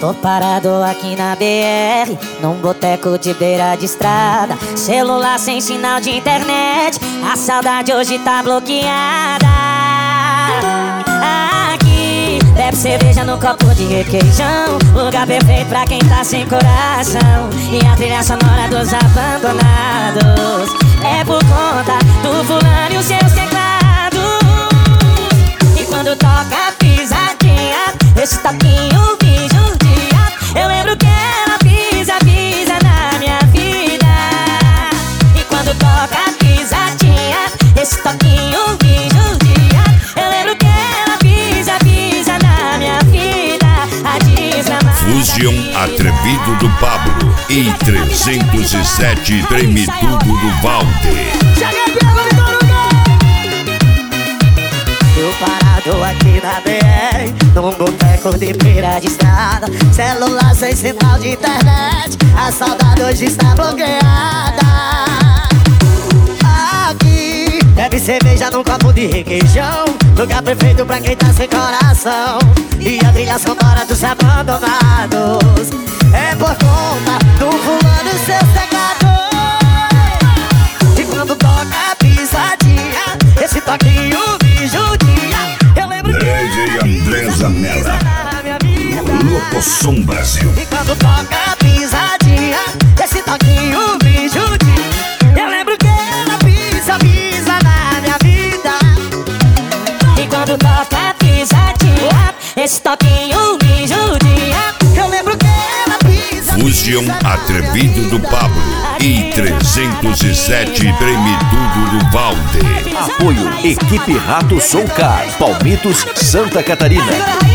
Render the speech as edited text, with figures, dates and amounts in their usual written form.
Tô parado aqui na BR, num boteco de beira de estrada. Celular sem sinal de internet, a saudade hoje tá bloqueada. Aqui, bebe cerveja no copo de requeijão, lugar perfeito pra quem tá sem coração. E a trilha sonora dos abandonados é por conta do fulano e os seus teclados. E quando toca a pisadinha, esse toquinho me judia. Eu lembro que ela pisa na minha vida. E quando toca a pisadinha, esse toquinho me judia. Eu lembro que ela pisa na minha vida. A desgramada Fusion Atrevido do Pablo e 307 Treme Tudo do Valde. Eu parado aqui na BR, num boteco de beira de estrada. Celular sem sinal de internet, a saudade hoje está bloqueada. Aqui, bebe cerveja num copo de requeijão, lugar perfeito pra quem tá sem coração. E a trilha sonora dos abandonados é por conta do fulano e seus teclados. E quando toca a pisadinha, esse toquinho me judia. Eu lembro que DJ André Zanella, Locosom Brasil. e quando toca a pisadinha, esse toquinho me judia. Eu lembro que ela pisa na minha vida. E quando toca a pisadinha, esse toquinho me judia. Eu lembro que ela pisa Fusion Atrevido do Pablo e 307 Treme Tudo do Valde. Apoio Equipe Rato Soul Car, Palmitos, Santa Catarina.